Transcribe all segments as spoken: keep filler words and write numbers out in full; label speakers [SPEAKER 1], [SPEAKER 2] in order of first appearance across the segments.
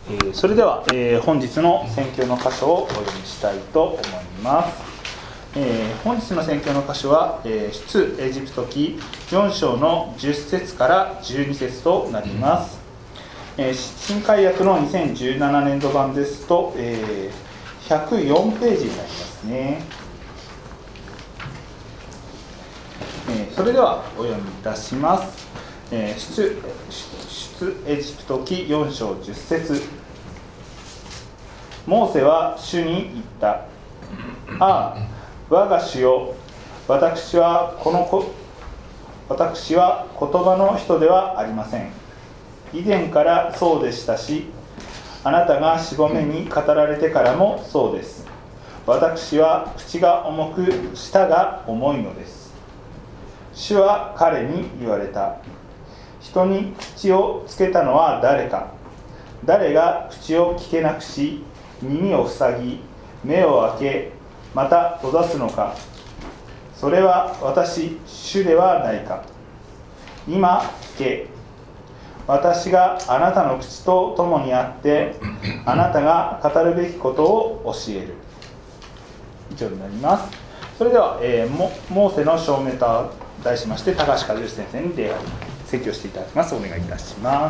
[SPEAKER 1] えー、それでは、えー、本日の宣教の箇所をお読みしたいと思います。えー、本日の宣教の箇所は、えー、出エジプト記よん章のじゅっ節からじゅうに節となります。えー、新海訳のにせんじゅうななねんど版ですと、えー、ひゃくよんページになりますね。えー、それではお読みいたします。えー、出, 出エジプト記よん章じゅっ節。モーセは主に言った。ああ、我が主よ、私はこのこ私は言葉の人ではありません。以前からそうでしたし、あなたがしごめに語られてからもそうです。私は口が重く舌が重いのです。主は彼に言われた。人に口をつけたのは誰か。誰が口を聞けなくし、耳を塞ぎ、目を開け、また閉ざすのか。それは私、主ではないか。今聞け。私があなたの口と共にあって、あなたが語るべきことを教える。以上になります。それでは、えー、モ, モーセの証明と題しまして、高橋和義先生に礼拝説教していただきます。お願いいたします。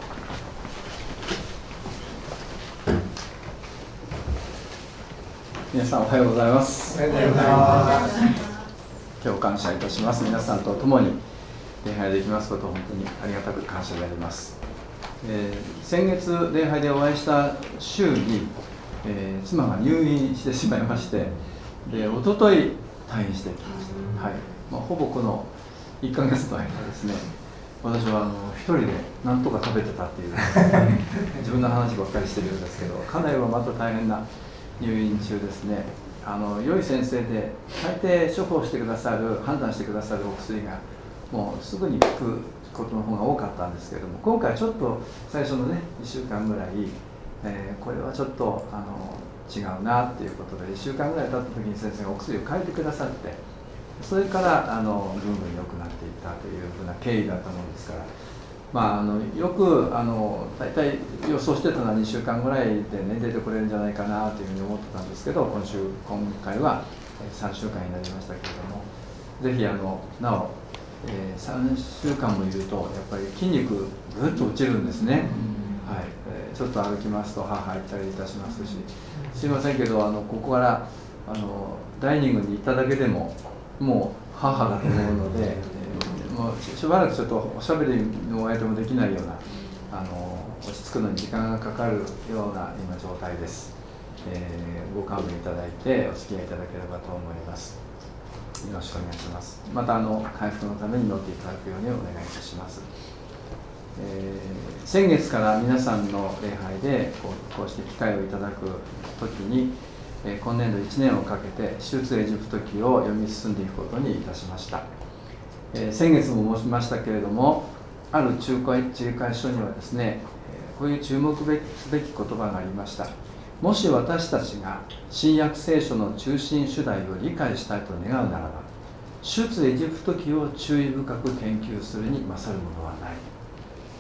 [SPEAKER 2] 皆さんおはようございます。
[SPEAKER 3] おはようございます。
[SPEAKER 2] 今日感謝いたします。皆さんと共に礼拝できますことを本当にありがたく感謝であります。えー、先月礼拝でお会いした週に、えー、妻が入院してしまいまして、で一昨日退院してきました。はい。まあ、ほぼこのいっかげつの間ですね、私はあの一人で何とか食べてたっていう自分の話ばっかりしてるんですけど、家内はまた大変な入院中ですね。あの良い先生で大抵処方してくださる判断してくださるお薬がもうすぐに効くことの方が多かったんですけれども、今回ちょっと最初のねいっしゅうかんぐらい、えー、これはちょっとあの違うなっていうことでいっしゅうかんぐらい経った時に先生がお薬を変えてくださって、それからあのぐんぐん良くなっていったというふうな経緯だったものですから、まあ、あのよくあの大体予想してたのはにしゅうかんぐらいで、ね、出てくれるんじゃないかなというふうに思ってたんですけど、今週今回はさんしゅうかんになりましたけれども、ぜひあのなお、えー、さんしゅうかんもいるとやっぱり筋肉ぐっと落ちるんですね。はい。えー、ちょっと歩きますと母行ったりいたしますし、すいませんけどあのここからあのダイニングに行っただけでももう母だと思うので、えー、もうしばらくちょっとおしゃべりのお相手もできないようなあの落ち着くのに時間がかかるような今状態です。えー、ご勘弁いただいてお付き合いいただければと思います。よろしくお願いします。またあの回復のために乗っていただくようにお願いいたします。えー、先月から皆さんの礼拝でこう、こうして機会をいただくときに、えー、今年度いちねんをかけて出エジプト記を読み進んでいくことにいたしました。えー、先月も申しましたけれども、ある仲介書にはですね、えー、こういう注目すべき言葉がありました。もし私たちが新約聖書の中心主題を理解したいと願うならば、出エジプト記を注意深く研究するに勝るものはない、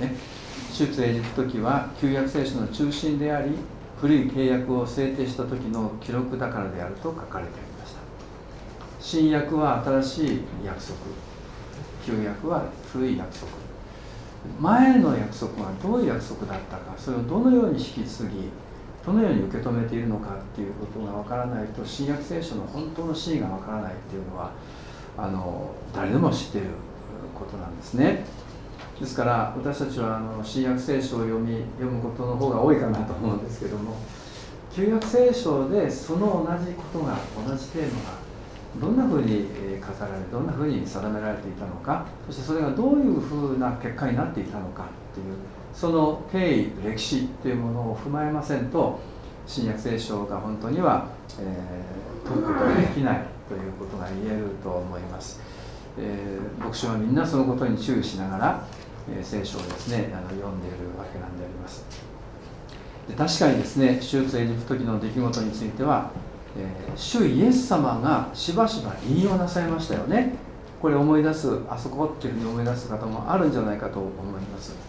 [SPEAKER 2] ね、出エジプト記は旧約聖書の中心であり、古い契約を制定した時の記録だからであると書かれてありました。新約は新しい約束、旧約は古い約束。前の約束はどういう約束だったか、それをどのように引き継ぎ、どのように受け止めているのかっていうことがわからないと、新約聖書の本当の真意がわからないっていうのはあの誰でも知っていることなんですね。ですから私たちはあの新約聖書を読み読むことの方が多いかなと思うんですけども、旧約聖書でその同じことが、同じテーマがどんなふうに語られ、どんなふうに定められていたのか、そしてそれがどういうふうな結果になっていたのかっていう、その経緯、歴史というものを踏まえませんと、新約聖書が本当には、えー、解くことができないということが言えると思います。えー、牧師はみんなそのことに注意しながら、えー、聖書をですね、あの読んでいるわけなんであります。で、確かにですね、出エジプト記の出来事については、えー、主イエス様がしばしば引用なさいましたよね。これ思い出す、あそこっていうふうに思い出す方もあるんじゃないかと思います。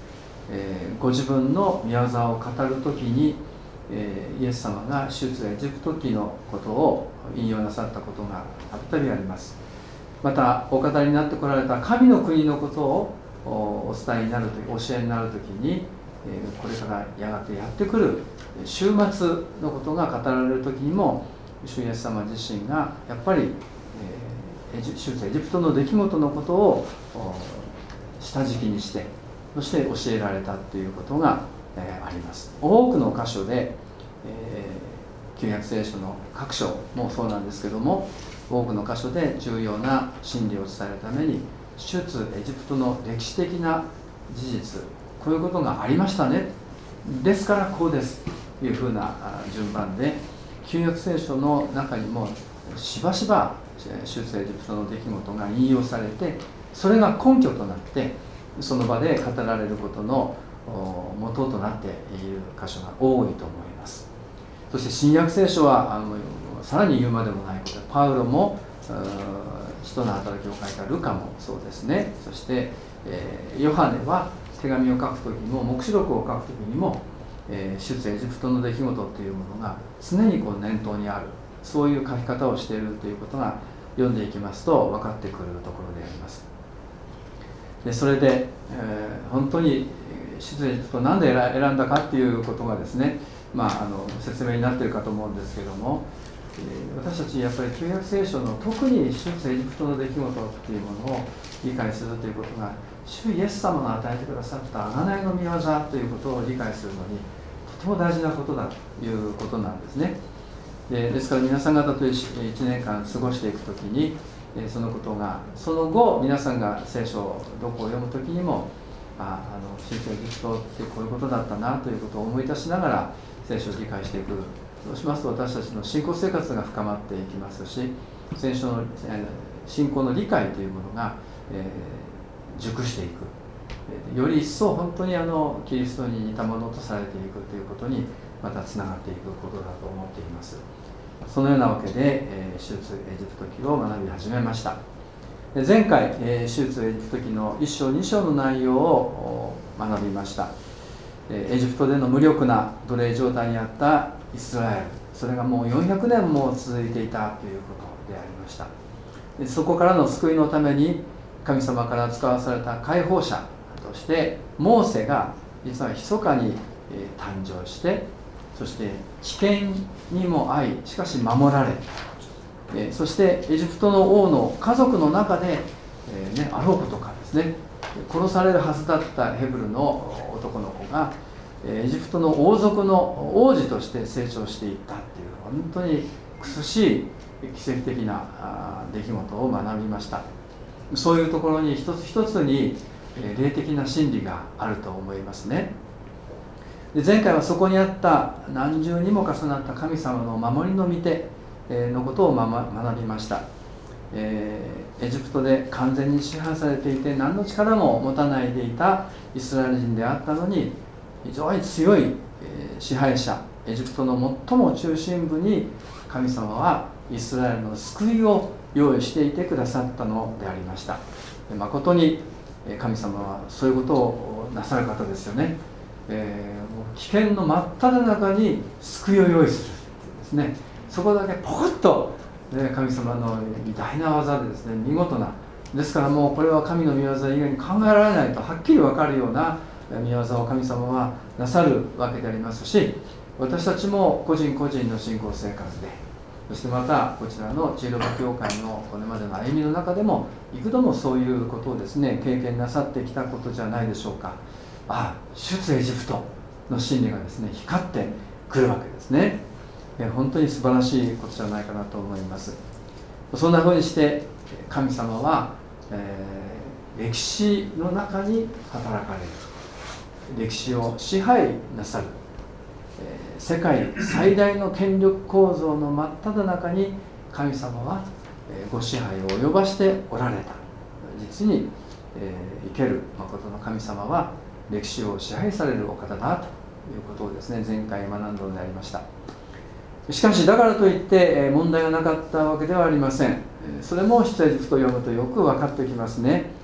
[SPEAKER 2] えー、ご自分の御業を語るときに、えー、イエス様が出エジプト記のことを引用なさったことがたびたびあります。またお語りになってこられた神の国のことをお伝えになるとき、教えになるときに、えー、これからやがてやってくる終末のことが語られるときにも、主イエス様自身がやっぱり、えー、出エジプトの出来事のことを下敷きにして、そして教えられたということが、えー、あります。多くの箇所で、えー、旧約聖書の各章もそうなんですけども、多くの箇所で重要な真理を伝えるために、出エジプトの歴史的な事実、こういうことがありましたね、ですからこうですというふうな順番で、旧約聖書の中にもしばしば出エジプトの出来事が引用されて、それが根拠となってその場で語られることの元となっている箇所が多いと思います。そして新約聖書はあのさらに言うまでもないことで、パウロも使徒の働きを書いたルカもそうですね。そして、えー、ヨハネは手紙を書くときにも、黙示録を書くときにも、えー、出エジプトの出来事というものが常にこう念頭にある、そういう書き方をしているということが読んでいきますと分かってくるところであります。でそれで、えー、本当に出エジプトを何で選んだかっていうことがですね、まあ、あの説明になっているかと思うんですけども、私たちやっぱり旧約聖書の特に出エジプトの出来事っていうものを理解するということが、主イエス様が与えてくださった贖いの御業ということを理解するのにとても大事なことだということなんですね。でですから皆さん方といちねんかん過ごしていくときに、そのことがその後皆さんが聖書をどこを読むときにも、ああの出エジプトってこういうことだったなということを思い出しながら聖書を理解していく。そうしますと私たちの信仰生活が深まっていきますし、聖書の信仰の理解というものが、えー、熟していく、より一層本当にあのキリストに似たものとされていくということにまたつながっていくことだと思っています。そのようなわけで、えー、出エジプト記を学び始めました。で前回、えー、出エジプト記のいっ章に章の内容を学びました。エジプトでの無力な奴隷状態にあったイスラエル、それがもうよんひゃくねんも続いていたということでありました。でそこからの救いのために神様から使わされた解放者としてモーセが実は密かに誕生して、そして危険にも遭い、しかし守られ、そしてエジプトの王の家族の中で、えーね、アロコとかですね、殺されるはずだったヘブルの男の子がエジプトの王族の王子として成長していったっていう本当に苦しい奇跡的な出来事を学びました。そういうところに一つ一つに霊的な真理があると思いますね。で前回はそこにあった何重にも重なった神様の守りの御手のことを学びました。えー、エジプトで完全に支配されていて何の力も持たないでいたイスラエル人であったのに、非常に強い、えー、支配者、エジプトの最も中心部に神様はイスラエルの救いを用意していてくださったのでありました。で誠に神様はそういうことをなさる方ですよね。えー、もう危険の真っ只中に救いを用意するですね。そこだけポコッと神様の偉大な技でですね、見事な、ですからもうこれは神の御業以外に考えられないとはっきり分かるような御業を神様はなさるわけでありますし、私たちも個人個人の信仰生活で、そしてまたこちらのチーロバ教会のこれまでの歩みの中でも幾度もそういうことをですね経験なさってきたことじゃないでしょうか。ああ、出エジプトの真理がですね光ってくるわけですね。本当に素晴らしいことじゃないかなと思います。そんなふうにして神様は、えー、歴史の中に働かれる、歴史を支配なさる、えー、世界最大の権力構造の真っ只中に神様は、えー、ご支配を及ばしておられた。実に、えー、生ける誠の神様は歴史を支配されるお方だということをですね前回学んだのでありました。しかしだからといって問題がなかったわけではありません。それも出エジプトを読むとよく分かってきますね。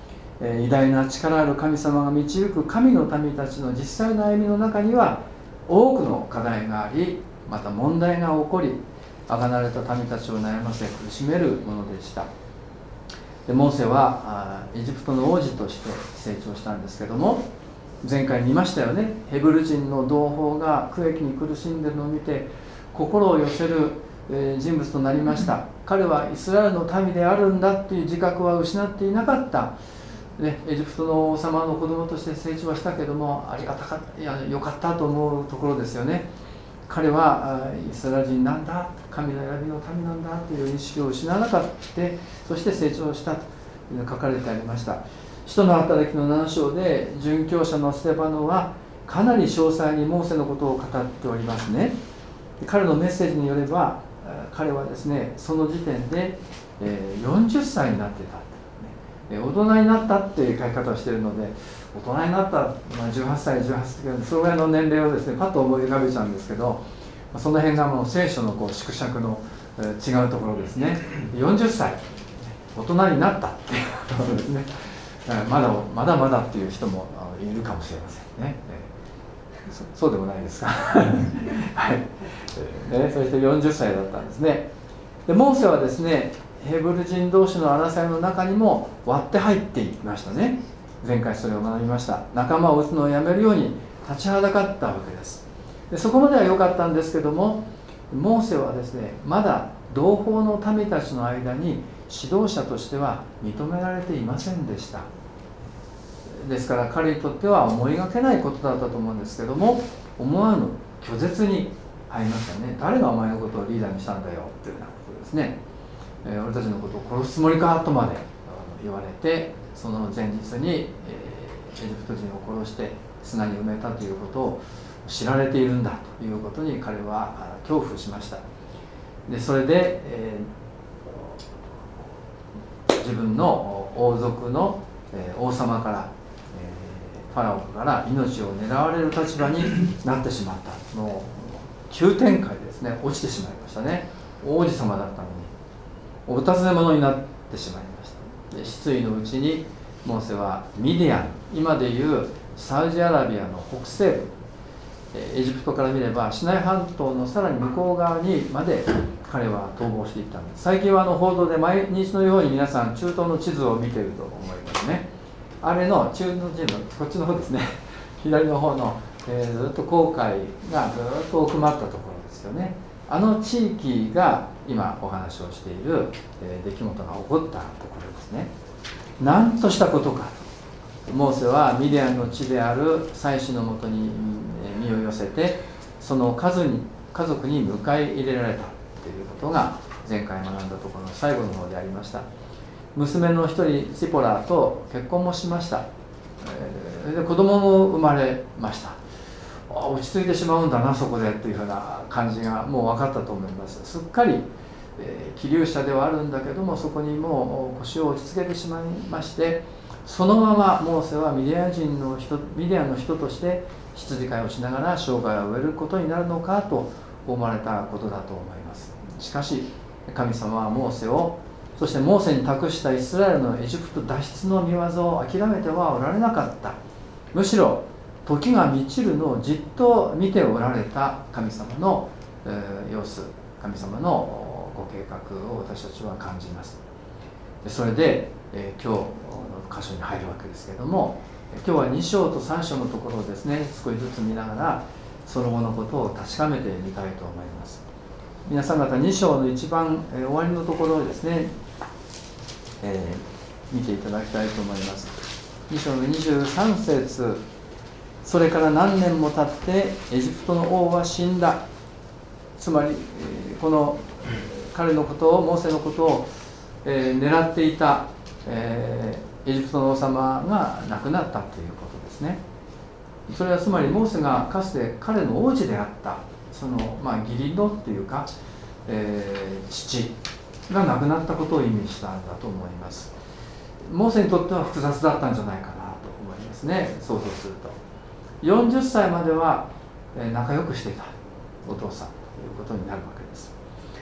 [SPEAKER 2] えー、偉大な力ある神様が導く神の民たちの実際の歩みの中には多くの課題があり、また問題が起こり、あがなれた民たちを悩ませ苦しめるものでした。でモーセはエジプトの王子として成長したんですけども、前回見ましたよね。ヘブル人の同胞が苦役に苦しんでいるのを見て心を寄せる人物となりました。彼はイスラエルの民であるんだという自覚は失っていなかった、ね、エジプトの王様の子供として成長はしたけども、ありがたかった、いや良かったと思うところですよね。彼はイスラエル人なんだ、神の選びの民なんだという意識を失わなかった、そして成長したというのが書かれてありました。使徒の働きのなな章で殉教者のステパノはかなり詳細にモーセのことを語っておりますね。彼のメッセージによれば、彼はですね、その時点でよんじゅっさいになっていた、大人になったっていう書き方をしているので、大人になった、まあ、じゅうはっさいじゅうはっさいそのぐらいの年齢をですねパッと思い浮かべちゃうんですけど、その辺がもう聖書のこう縮尺の違うところですね。よんじゅっさい大人になったっていうところですね。まだまだまだっていう人もいるかもしれませんね。そ, そうでもないですか。はい、ね、そしてよんじゅっさいだったんですね。でモーセはですね、ヘブル人同士の争いの中にも割って入っていきましたね。前回それを学びました。仲間を撃つのをやめるように立ちはだかったわけです。でそこまでは良かったんですけども、モーセはですね、まだ同胞の民たちの間に指導者としては認められていませんでした。ですから彼にとっては思いがけないことだったと思うんですけども、思わぬ拒絶に入りましたね。誰がお前のことをリーダーにしたんだよというようなことですね。えー、俺たちのことを殺すつもりかとまで言われて、その前日に、えー、エジプト人を殺して砂に埋めたということを知られているんだということに彼は恐怖しました。でそれで、えー、自分の王族の、えー、王様から、えー、ファラオから命を狙われる立場になってしまった。もう急展開でですね、落ちてしまいましたね。王子様だったのにお尋ね者になってしまいました。で失意のうちにモーセはミディアン、今でいうサウジアラビアの北西部、エジプトから見ればシナイ半島のさらに向こう側にまで彼は逃亡していったんです。最近はあの報道で毎日のように皆さん中東の地図を見ていると思いますね。あれの中東の地図、こっちの方ですね、左の方の、えー、ずっと紅海がずっと奥まったところですよね。あの地域が今お話をしている、えー、出来事が起こったところですね。何としたことかと、モーセはミディアンの地である祭司のもとに身を寄せて、その数に家族に迎え入れられたということが前回学んだところの最後の方でありました。娘の一人シポラと結婚もしました。えー、で子供も生まれました。落ち着いてしまうんだなそこでというふうな感じがもう分かったと思います。すっかり、えー、気流者ではあるんだけども、そこにもう腰を落ち着けてしまいまして、そのままモーセはミディアン人の人ミディアンの人として羊飼いをしながら生涯を終えることになるのかと思われたことだと思います。しかし神様はモーセを、そしてモーセに託したイスラエルのエジプト脱出の御業を諦めてはおられなかった。むしろ時が満ちるのをじっと見ておられた神様の、えー、様子、神様のご計画を私たちは感じます。それで、えー、今日の箇所に入るわけですけれども、今日はに章とさん章のところをですね、少しずつ見ながらその後のことを確かめてみたいと思います。皆さん方に章の一番、えー、終わりのところをですね、えー、見ていただきたいと思います。に章のにじゅうさん節、それから何年も経ってエジプトの王は死んだ。つまり、えー、この彼のことを、モーセのことを、えー、狙っていた、えー、エジプトの王様が亡くなったということですね。それはつまりモーセがかつて彼の王子であったその、まあ、義理のというか、えー、父が亡くなったことを意味したんだと思います。モーセにとっては複雑だったんじゃないかなと思いますね、想像すると。よんじゅっさいまでは仲良くしていたお父さんということになるわけです。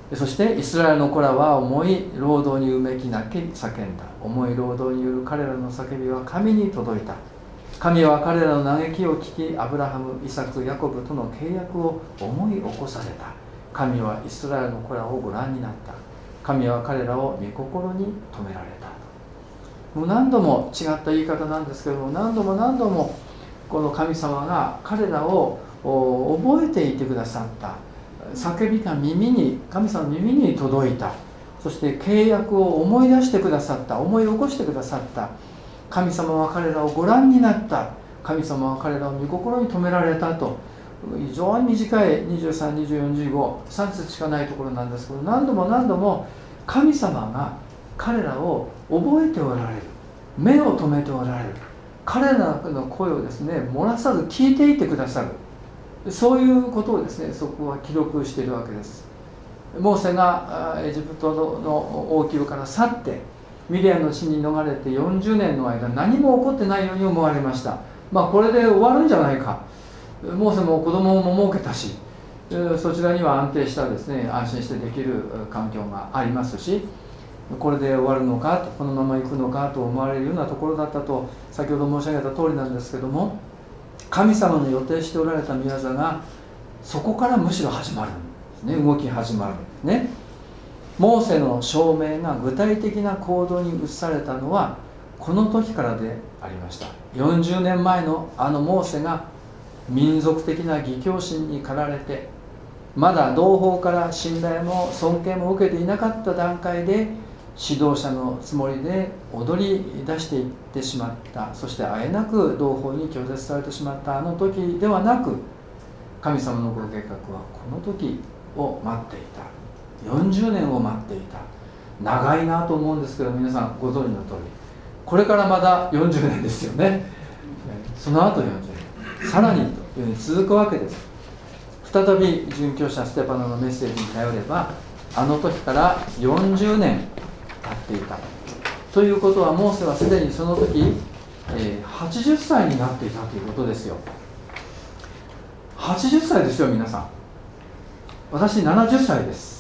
[SPEAKER 2] そしてイスラエルの子らは重い労働にうめき泣き叫んだ。重い労働による彼らの叫びは神に届いた。神は彼らの嘆きを聞き、アブラハム、イサク、ヤコブとの契約を思い起こされた。神はイスラエルの子らをご覧になった。神は彼らを御心に止められた。もう何度も違った言い方なんですけども、何度も何度もこの神様が彼らを覚えていてくださった。叫びが耳に、神様の耳に届いた。そして契約を思い出してくださった。思い起こしてくださった。神様は彼らをご覧になった。神様は彼らを御心に止められたと、非常に短いにじゅうさん、にじゅうよん、にじゅうご、さん節しかないところなんですけど、何度も何度も神様が彼らを覚えておられる、目を留めておられる、彼らの声をですね漏らさず聞いていてくださる、そういうことをですねそこは記録しているわけです。モーセがエジプトの王宮から去ってミディアンの地に逃れてよんじゅうねんの間、何も起こってないように思われました。まあこれで終わるんじゃないか。モーセも子供も設けたし、そちらには安定したですね安心してできる環境がありますし、これで終わるのかと、このまま行くのかと思われるようなところだったと先ほど申し上げた通りなんですけども、神様の予定しておられた御業がそこからむしろ始まるんですね。動き始まるんですね。モーセの証明が具体的な行動に移されたのはこの時からでありました。よんじゅうねんまえのあのモーセが民族的な義教心に駆られて、まだ同胞から信頼も尊敬も受けていなかった段階で指導者のつもりで踊り出していってしまった。そしてあえなく同胞に拒絶されてしまったあの時ではなく、神様のご計画はこの時を待っていた。よんじゅうねんを待っていた。長いなと思うんですけど、皆さんご存知の通りこれからまだよんじゅうねんですよね。その後よんじゅうねん、さらにというふうに続くわけです。再び殉教者ステパノのメッセージに頼れば、あの時からよんじゅうねん経っていたということは、モーセはすでにその時、えー、はちじゅっさいになっていたということですよ。はちじゅっさいですよ皆さん。私ななじゅっさいです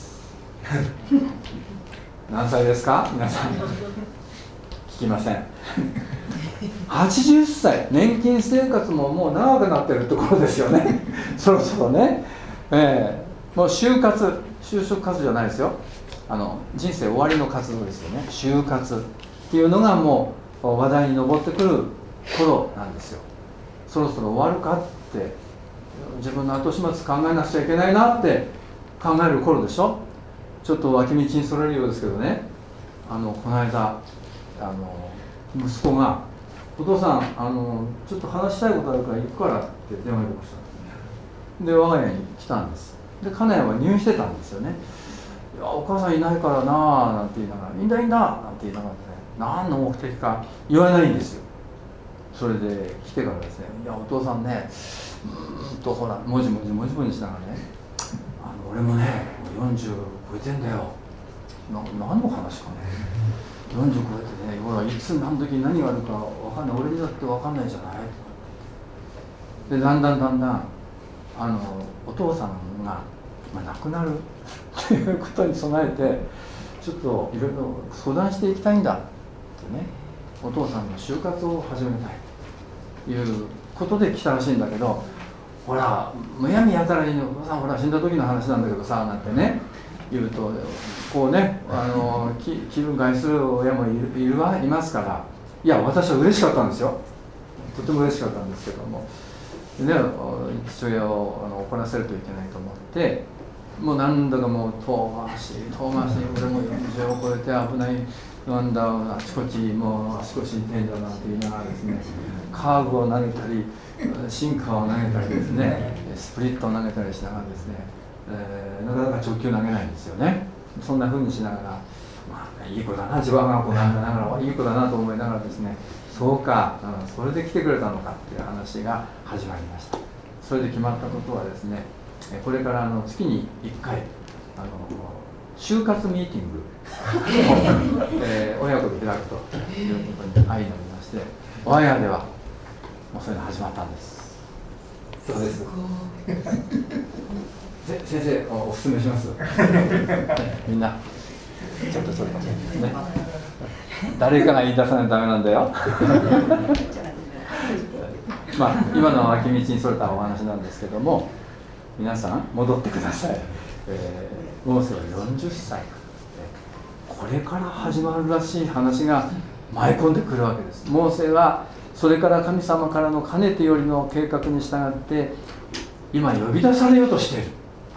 [SPEAKER 2] 何歳ですか皆さん。聞きませんはちじゅっさい、年金生活ももう長くなってるところですよねそろそろね、えー、もう就活、就職活動じゃないですよ、あの人生終わりの活動ですよね。就活っていうのがもう話題に上ってくる頃なんですよ。そろそろ終わるかって、自分の後始末考えなくちゃいけないなって考える頃でしょ。ちょっと脇道にそれるようですけどね、あのこの間あの息子がお父さんあのちょっと話したいことあるから行くからって電話をかけました。で我が家に来たんです。で金谷は入院してたんですよね。いやお母さんいないからなあなんて言いながら、いいんだいいんだなんて言いながらね、何の目的か言わないんですよ。それで来てからですね、いやお父さんね、うーんとほらもじもじもじもじしながらね、あの俺もねよんじゅう超えてんだよ。な何の話かね。よんじゅう超えてね、ほらいつ何時何があるか分かんない、俺にだって分かんないじゃないで、だんだんだんだんあのお父さんが、まあ、亡くなるということに備えてちょっといろいろ相談していきたいんだってね、お父さんの就活を始めたいということで来たらしいんだけど、ほらむやみやたらにお父さんほら死んだ時の話なんだけどさなんてね言うと、こうねあの 気, 気分害する親もい る, い, るいますから、いや私は嬉しかったんですよ。とても嬉しかったんですけども、で、ね、父親をあの怒らせるといけないと思って、もう何度かもう遠回し遠回しに、俺もよんじゅうを超えて危ないなんだ、あちこちもう足腰痛いんだなんて言いながらですね、カーブを投げたりシンカーを投げたりですね、スプリットを投げたりしながらですね、えー、なかなか直球投げないんですよね。そんな風にしながら、まあ、いい子だな、自分がこうなんだながらいい子だなと思いながらですね、そうか、うん、それで来てくれたのかっていう話が始まりました。それで決まったことはですね、これからあの月にいっかいあの就活ミーティングを、えー、親子で開くということに相なりまして、我が家ではもうそういうの始まったんです。どうです先生おすすめしますみんなちょっとそれね誰かが言い出さないとダメなんだよまあ今のは脇道にそれたお話なんですけども、皆さん戻ってください。えー、モーセはよんじゅっさい、これから始まるらしい話が舞い込んでくるわけです。モーセはそれから神様からのかねてよりの計画に従って今呼び出されようとしている。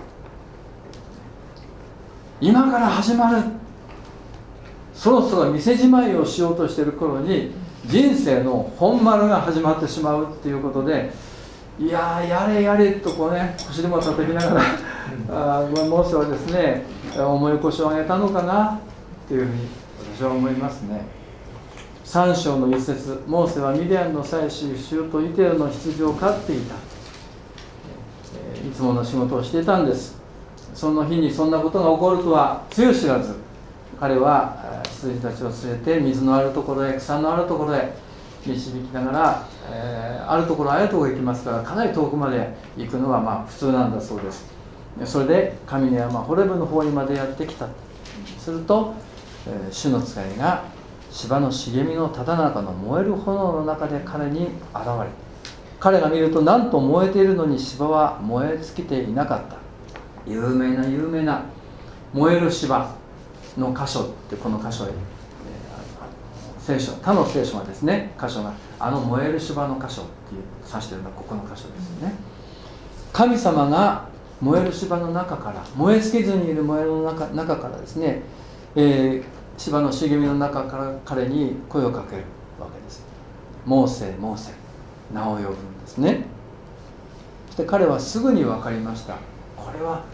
[SPEAKER 2] 今から始まる、そろそろ店じまいをしようとしている頃に人生の本丸が始まってしまうっていうことで、いやーやれやれとこうね腰でも叩きながらあモーセはですね重い腰を上げたのかなっていうふうに私は思いますね。さん章の一節、モーセはミディアンの妻子シとイテルの羊を飼っていた、いつもの仕事をしていたんです。その日にそんなことが起こるとはつゆ知らず、彼は羊たちを連れて水のあるところへ、草のあるところへ導きながら、えー、あるところあるところへ行きますから、かなり遠くまで行くのはまあ普通なんだそうです。それで神の山ホレブの方にまでやってきた。すると、えー、主の使いが芝の茂みのただ中の燃える炎の中で彼に現れ、彼が見るとなんと燃えているのに芝は燃え尽きていなかった。有名な有名な燃える芝の箇所ってこの箇所へ、えー、聖書他の聖書はですね、箇所があの燃える芝の箇所っていう指しているのはここの箇所ですよね。神様が燃える芝の中から、燃え尽きずにいる燃えるの 中, 中からですね、えー、芝の茂みの中から彼に声をかけるわけです。モーセモーセ、名を呼ぶんですね。そして彼はすぐに分かりました。これは、ね、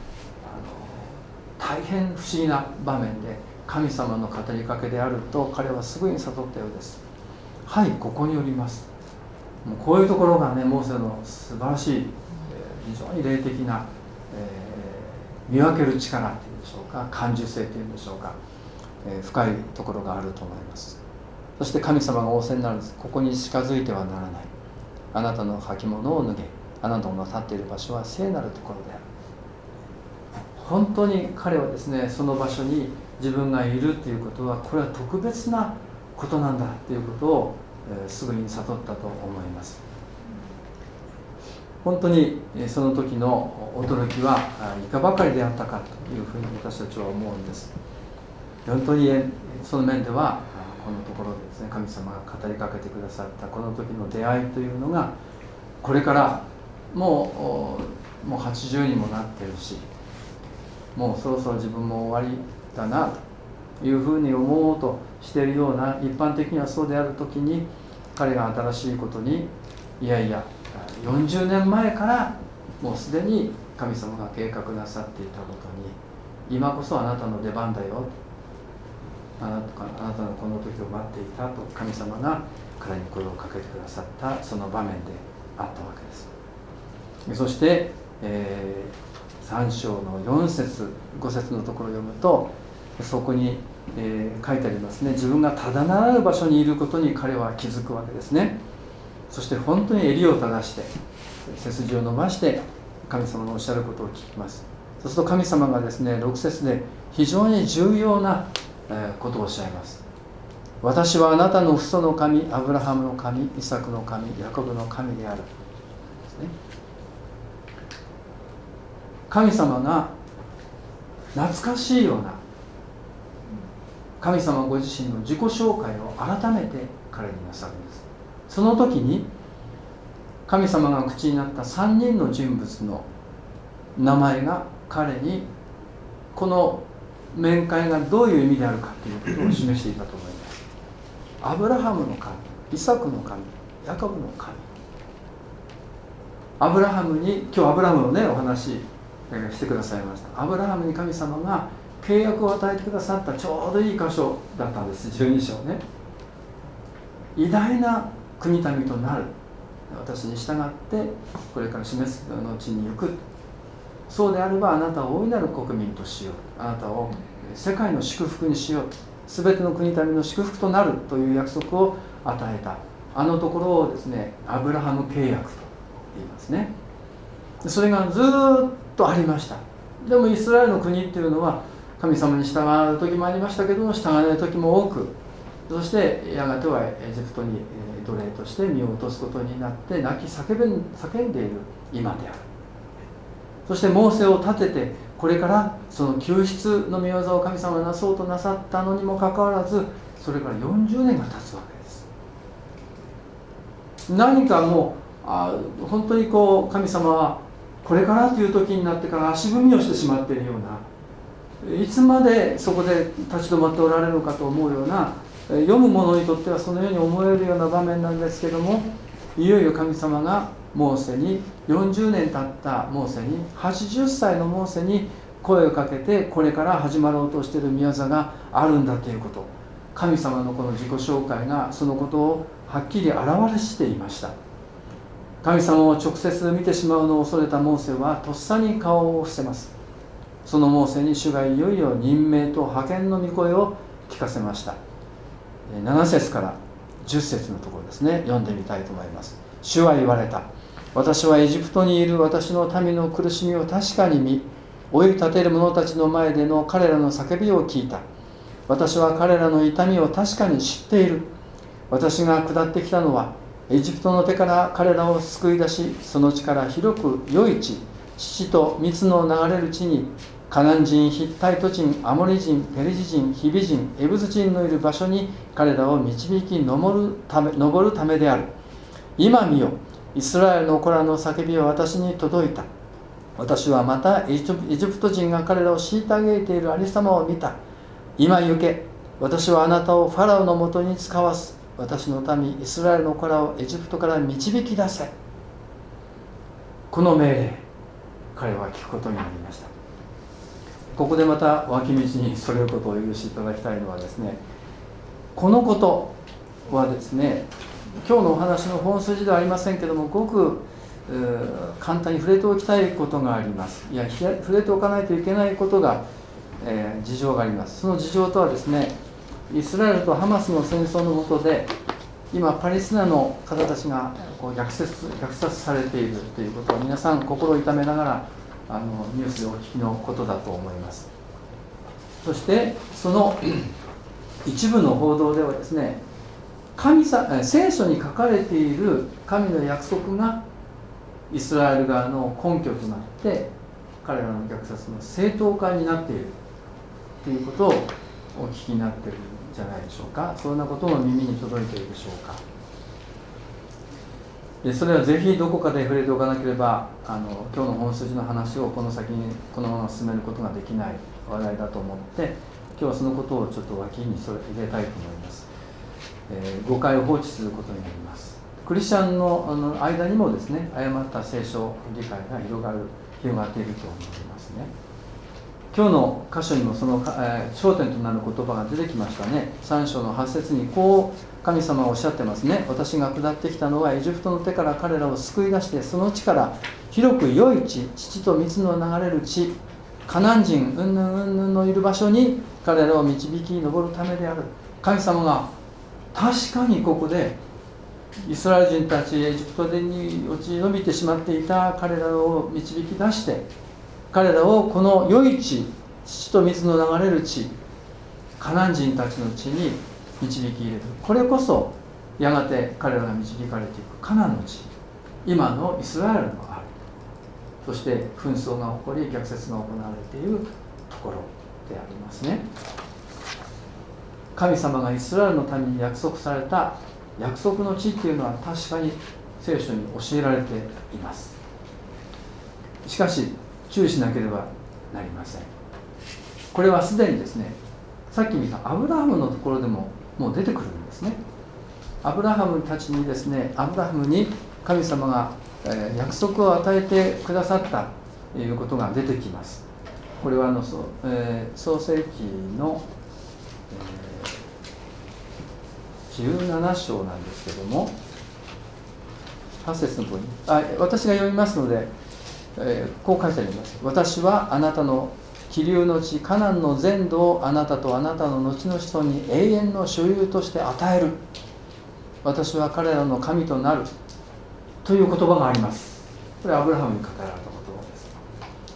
[SPEAKER 2] あの大変不思議な場面で神様の語りかけであると彼はすぐに悟ったようです。はい、ここにおります。もうこういうところがね、モーセの素晴らしい、えー、非常に霊的な、えー、見分ける力っていうんでしょうか、感受性っていうんでしょうか、えー、深いところがあると思います。そして神様が仰せになるんです。ここに近づいてはならない。あなたの履物を脱げ。あなたの立っている場所は聖なるところである。本当に彼はですね、その場所に自分がいるということは、これは特別なことなんだということを、えー、すぐに悟ったと思います。本当にその時の驚きはいかばかりであったかというふうに私たちは思うんです。本当にその面ではこのところでですね、神様が語りかけてくださったこの時の出会いというのが、これからもう、もうはちじゅうにもなってるし、もうそろそろ自分も終わりだなというふうに思おうとしているような、一般的にはそうである時に、彼が新しいことに、いやいやよんじゅうねんまえからもうすでに神様が計画なさっていたことに、今こそあなたの出番だよ、あなた、あなたのこの時を待っていたと神様が彼に声をかけてくださったその場面であったわけです。そして、えー、さん章のよん節ご節のところを読むと、そこに、えー、書いてありますね。自分がただならぬ場所にいることに彼は気づくわけですね。そして本当に襟を正して背筋を伸ばして神様のおっしゃることを聞きます。そうすると神様がですね、ろく節で非常に重要なことをおっしゃいます。私はあなたの父祖の神、アブラハムの神、イサクの神、ヤコブの神である。ですね。神様が懐かしいような、神様ご自身の自己紹介を改めて彼になさるんです。その時に神様が口になったさんにんの人物の名前が彼にこの面会がどういう意味であるかということを示していたと思います。アブラハムの神、イサクの神、ヤコブの神。アブラハムに、今日アブラハムのねお話してくださいました。アブラハムに神様が契約を与えてくださったちょうどいい箇所だったんです。じゅうに章ね。偉大な国民となる、私に従ってこれから示すの地に行く。そうであればあなたを大いなる国民としよう、あなたを世界の祝福にしよう、すべての国民の祝福となるという約束を与えた、あのところをですね、アブラハム契約と言いますね。それがずっとありました。でもイスラエルの国っていうのは神様に従う時もありましたけども、従わない時も多く、そしてやがてはエジプトに奴隷として身を落とすことになって泣き叫べ叫んでいる今である。そしてモーセを立てて、これからその救出の御業を神様がなそうとなさったのにもかかわらず、それからよんじゅうねんが経つわけです。何かもうあ本当にこう神様はこれからという時になってから足踏みをしてしまっているような、いつまでそこで立ち止まっておられるのかと思うような、読む者にとってはそのように思えるような場面なんですけども、いよいよ神様がモーセに、よんじゅうねん経ったモーセに、はちじゅっさいのモーセに声をかけて、これから始まろうとしている御業があるんだということ、神様のこの自己紹介がそのことをはっきり表していました。神様を直接見てしまうのを恐れたモーセはとっさに顔を伏せます。そのモーセに主がいよいよ任命と派遣の御声を聞かせました。なな節からじゅっ節のところですね、読んでみたいと思います。主は言われた。私はエジプトにいる私の民の苦しみを確かに見、追い立てる者たちの前での彼らの叫びを聞いた。私は彼らの痛みを確かに知っている。私が下ってきたのはエジプトの手から彼らを救い出し、その地から広く良い地、乳と蜜の流れる地に、カナン人、ヒッタイト人、アモリ人、ペリジ人、ヒビ人、エブズ人のいる場所に彼らを導き登るため、登るためである。今見よ、イスラエルの子らの叫びは私に届いた。私はまたエジプト人が彼らを虐げているありさまを見た。今行け、私はあなたをファラオのもとに使わす。私の民イスラエルの子らをエジプトから導き出せ。この命令、彼は聞くことになりました。ここでまた脇道にそれることをお許しいただきたいのはですね、このことはですね、今日のお話の本筋ではありませんけども、ごく簡単に触れておきたいことがあります。いや、触れておかないといけないことが、えー、事情があります。その事情とはですね、イスラエルとハマスの戦争の下で、今パレスチナの方たちがこう虐殺、虐殺されているということは、皆さん心を痛めながらあのニュースでお聞きのことだと思います。そしてその一部の報道ではですね、神さ聖書に書かれている神の約束がイスラエル側の根拠となって、彼らの虐殺の正当化になっているということをお聞きになっているんじゃないでしょうか。そんなことも耳に届いているでしょうか。でそれはぜひどこかで触れておかなければ、あの今日の本筋の話をこの先にこのまま進めることができない話題だと思って、今日はそのことをちょっと脇にそれ入れたいと思います。えー、誤解を放置することになります。クリスチャン の, あの間にもですね、誤った聖書理解が広がる広がっていると思いますね。今日の箇所にもその、えー、焦点となる言葉が出てきましたね。さん章のはち節にこう神様はおっしゃってますね。私が下ってきたのはエジプトの手から彼らを救い出して、その地から広く良い地、乳と蜜の流れる地、カナン人うんぬんうんぬんのいる場所に彼らを導き登るためである。神様が確かにここでイスラエル人たち、エジプトに落ち延びてしまっていた彼らを導き出して、彼らをこの良い地、乳と水の流れる地、カナン人たちの地に導き入れる。これこそやがて彼らが導かれていくカナンの地、今のイスラエルのある、そして紛争が起こり虐殺が行われているところでありますね。神様がイスラエルのために約束された約束の地っていうのは確かに聖書に教えられています。しかし注意しなければなりません。これはすでにですね、さっき見たアブラハムのところでももう出てくるんですね。アブラハムたちにですね、アブラハムに神様が、えー、約束を与えてくださったということが出てきます。これはあの、えー、創世記の、えー、じゅうなな章なんですけども、はち節のところにあ私が読みますので、えー、こう書いてあります。私はあなたの気流の地カナンの全土をあなたとあなたの後の子孫に永遠の所有として与える。私は彼らの神となるという言葉があります。これはアブラハムに語られた言葉です。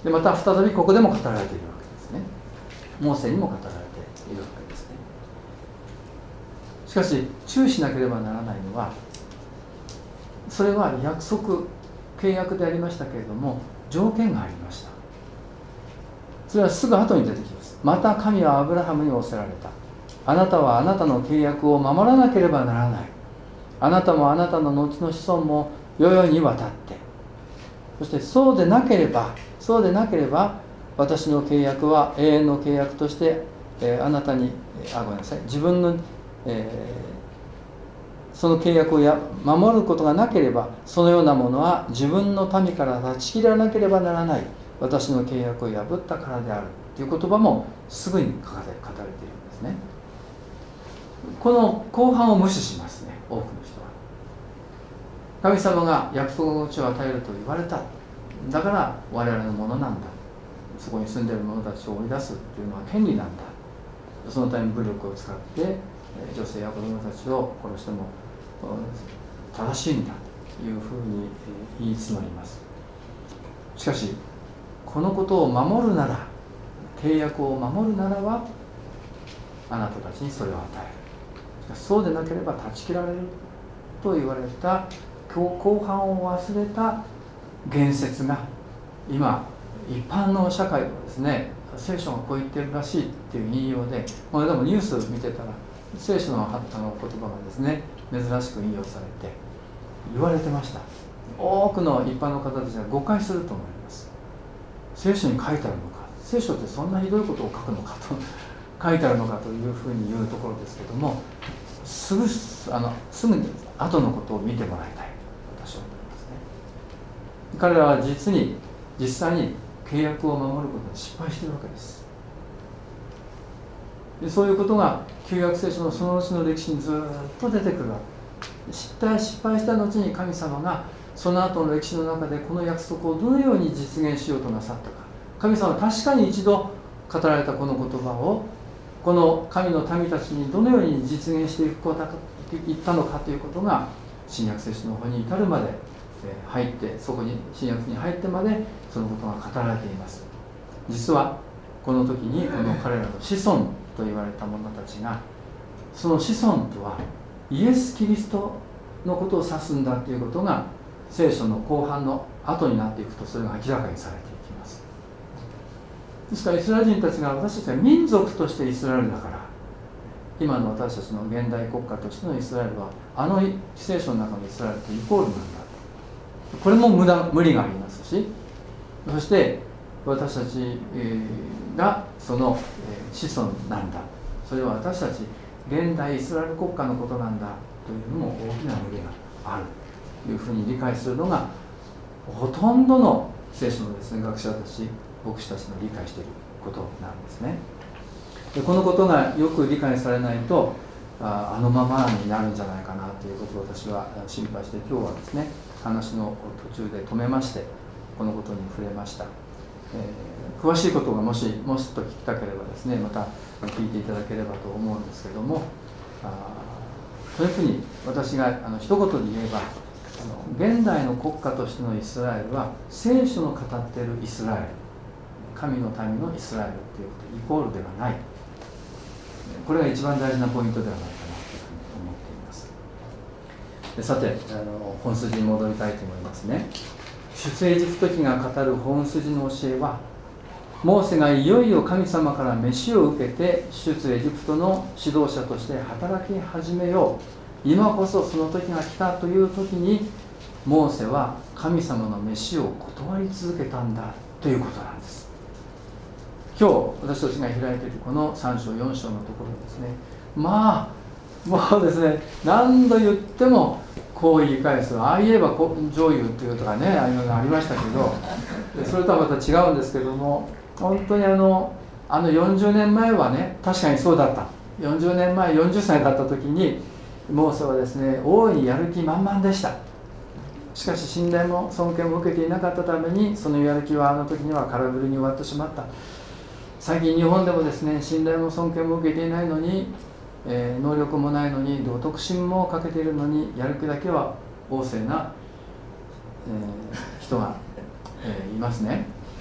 [SPEAKER 2] でまた再びここでも語られているわけですね。モーセにも語られているわけですね。しかし注意しなければならないのは、それは約束契約でありましたけれども、条件がありました。それはすぐ後に出てきます。また神はアブラハムに仰せられた。あなたはあなたの契約を守らなければならない。あなたもあなたの後の子孫も世々にわたって。そしてそうでなければそうでなければ私の契約は永遠の契約として、えー、あなたにあごめんなさい自分の、えー、その契約をや守ることがなければ、そのようなものは自分の民から断ち切らなければならない。私の契約を破ったからであるという言葉もすぐに書かれ、書かれているんですね。この後半を無視しますね、多くの人は。神様が約束の地を与えると言われた。だから我々のものなんだ。そこに住んでいる者たちを追い出すというのは権利なんだ。そのために武力を使って女性や子供たちを殺しても正しいんだというふうに言い募ります。しかしこのことを守るなら、契約を守るならばあなたたちにそれを与える。しかしそうでなければ断ち切られると言われた後半を忘れた言説が今一般の社会ではですね、聖書がこう言ってるらしいっていう引用で、まあ、でもニュースを見てたら聖書のあの言葉がですね珍しく引用されて言われてました。多くの一般の方たちは誤解すると思います。聖書に書いてあるのか、聖書ってそんなひどいことを書くのかと書いてあるのかというふうに言うところですけども、すぐあのすぐに後のことを見てもらいたいと私は思いますね。彼らは実に実際に契約を守ることに失敗しているわけです。でそういうことが旧約聖書のその後の歴史にずっと出てくるわけ。失敗失敗した後に神様がその後の歴史の中でこの約束をどのように実現しようとなさったか。神様は確かに一度語られたこの言葉をこの神の民たちにどのように実現していくことか言ったのかということが新約聖書の方に至るまで入って、そこに新約に入ってまでそのことが語られています。実はこの時にこの彼らの子孫と言われた者たちが、その子孫とはイエス・キリストのことを指すんだということが聖書の後半の後になっていくとそれが明らかにされていきます。ですからイスラエル人たちが、私たちは民族としてイスラエルだから、今の私たちの現代国家としてのイスラエルはあの聖書の中のイスラエルとイコールなんだ、これも無駄無理がありますし、そして私たちがその子孫なんだ、それは私たち現代イスラエル国家のことなんだというのも大きな無理があるというふうに理解するのがほとんどの聖書のですね学者たち牧師たちの理解していることなんですね。でこのことがよく理解されないと あ, あのままになるんじゃないかなということを私は心配して、今日はですね話の途中で止めましてこのことに触れました。えー、詳しいことがもしもしと聞きたければですねまた聞いていただければと思うんですけども、あそういうふうに私があの一言で言えば、あの現代の国家としてのイスラエルは聖書の語っているイスラエル、神の民のイスラエルということイコールではない、これが一番大事なポイントではないかなというふうに思っています。でさてあの本筋に戻りたいと思いますね。出エジプト記が語る本筋の教えは、モーセがいよいよ神様から召しを受けて出エジプトの指導者として働き始めよう、今こそその時が来たという時にモーセは神様の召しを断り続けたんだということなんです。今日私たちが開いているこのさん章よん章のところですね、まあもうですね何度言ってもこう言い返す、ああ言えばこう上優というとかね、ああいうのがありましたけど、それとはまた違うんですけども、本当にあのあのよんじゅうねんまえはね確かにそうだった。よんじゅうねんまえよんじゅっさいだった時にモーセはですね大いにやる気満々でした。しかし信頼も尊敬も受けていなかったためにそのやる気はあの時には空振りに終わってしまった。最近日本でもですね信頼も尊敬も受けていないのに、えー、能力もないのに道徳心も欠けているのにやる気だけは旺盛な、えー、人が、えー、いますね。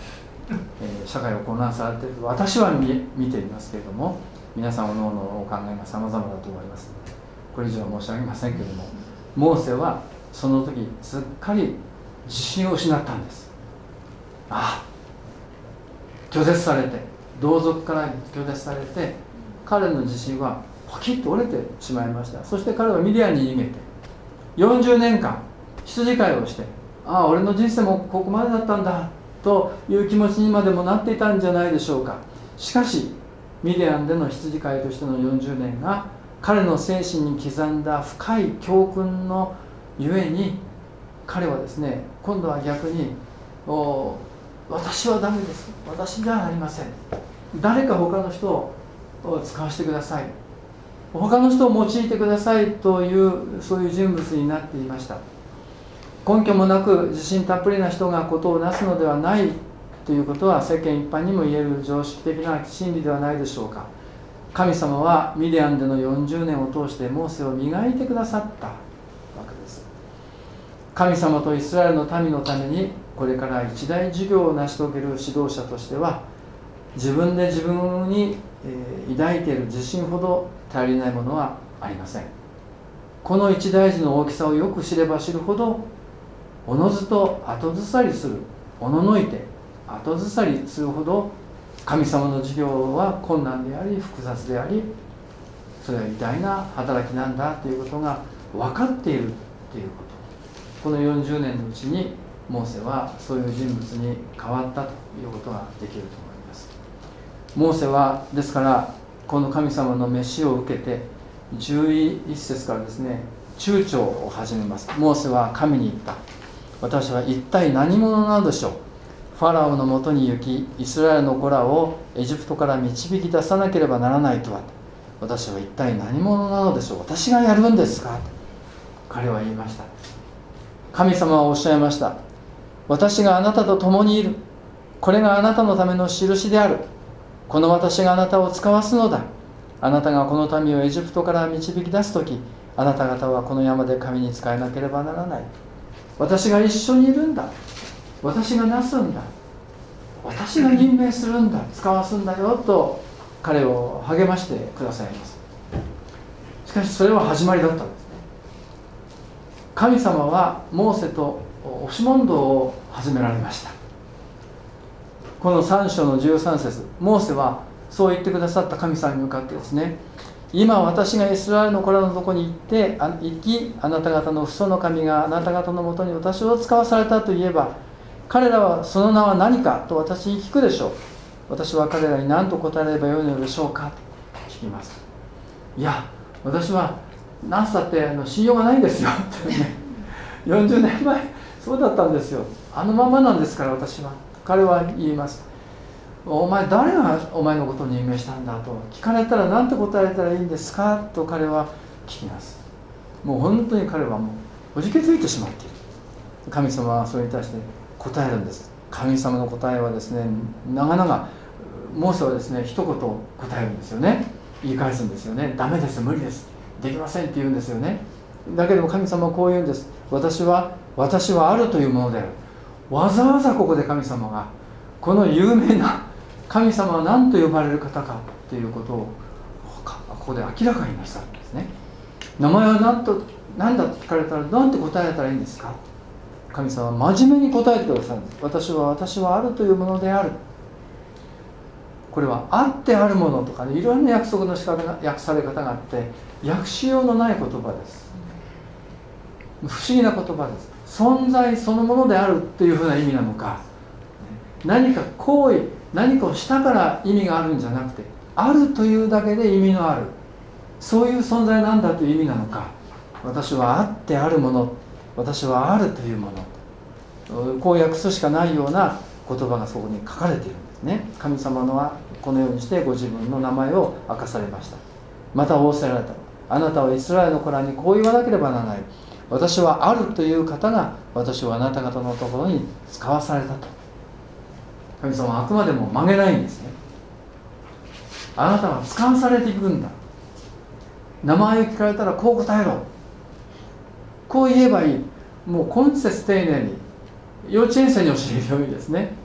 [SPEAKER 2] えー、社会を混乱されていると私は 見, 見ていますけれども、皆さんおのおのお考えが様々だと思います。これ以上は申し上げませんけれども、モーセはその時すっかり自信を失ったんです。ああ、拒絶されて、同族から拒絶されて、彼の自信はポキッと折れてしまいました。そして彼はミディアンに逃げてよんじゅうねんかん羊飼いをして、ああ俺の人生もここまでだったんだという気持ちにまでもなっていたんじゃないでしょうか。しかしミディアンでの羊飼いとしてのよんじゅうねんが彼の精神に刻んだ深い教訓のゆえに、彼はですね、今度は逆にお私はダメです、私じゃありません、誰か他の人を使わせてください、他の人を用いてくださいというそういう人物になっていました。根拠もなく自信たっぷりな人がことをなすのではないということは世間一般にも言える常識的な真理ではないでしょうか。神様はミディアンでのよんじゅうねんを通してモーセを磨いてくださったわけです。神様とイスラエルの民のためにこれから一大事業を成し遂げる指導者としては、自分で自分に抱いている自信ほど頼りないものはありません。この一大事の大きさをよく知れば知るほど、おのずと後ずさりする、おののいて後ずさりするほど神様の事業は困難であり複雑であり、それは偉大な働きなんだということが分かっているということ、このよんじゅうねんのうちにモーセはそういう人物に変わったということができると思います。モーセはですからこの神様の召しを受けてじゅういっ節からですね、躊躇を始めます。モーセは神に言った。私は一体何者なのでしょう。ファラオのもとに行き、イスラエルの子らをエジプトから導き出さなければならないとは。私は一体何者なのでしょう。私がやるんですか。彼は言いました。神様はおっしゃいました。私があなたと共にいる。これがあなたのための印である。この私があなたを使わすのだ。あなたがこの民をエジプトから導き出すとき、あなた方はこの山で神に仕えなければならない。私が一緒にいるんだ。私がなすんだ。私が任命するんだ。使わすんだよと彼を励ましてくださいます。しかしそれは始まりだったんですね。神様はモーセと押し問答を始められました。このさん章のじゅうさん節、モーセはそう言ってくださった神様に向かってですね、今私がイスラエルの子らのとこに行ってあ行き、あなた方の父祖の神があなた方のもとに私を使わされたと言えば、彼らはその名は何かと私に聞くでしょう。私は彼らに何と答えればよいのでしょうかと聞きます。いや、私は何つったってあの信用がないんですよってねよんじゅうねんまえそうだったんですよ、あのままなんですから私は。彼は言います。お前誰がお前のことを任命したんだと聞かれたら何て答えたらいいんですかと彼は聞きます。もう本当に彼はもうおじけづいてしまっている。神様はそれに対して答えるんです。神様の答えはですね、長々モーセはですね一言答えるんですよね。言い返すんですよね。ダメです、無理です、できませんって言うんですよね。だけども神様はこう言うんです。私は私はあるというものである。わざわざここで神様がこの有名な神様は何と呼ばれる方かということをここで明らかになさるんですね。名前は何と何だと聞かれたら何て答えたらいいんですか。神様は真面目に答えてくださるんです。私は私はあるというものである。これはあってあるものとかね、いろいろな約束の仕方が訳され方があって訳しようのない言葉です。不思議な言葉です。存在そのものであるというふうな意味なのか、何か行為何かをしたから意味があるんじゃなくて、あるというだけで意味のある、そういう存在なんだという意味なのか、私はあってあるもの、私はあるというもの、こう訳すしかないような言葉がそこに書かれているんですね。神様のはこのようにしてご自分の名前を明かされました。また仰せられた。あなたはイスラエルの子らにこう言わなければならない。私はあるという方が私をあなた方のところに使わされたと。神様はあくまでも曲げないんですね。あなたは使わされていくんだ。名前を聞かれたらこう答えろ、こう言えばいい。もう今節丁寧に幼稚園生に教えるようにですね、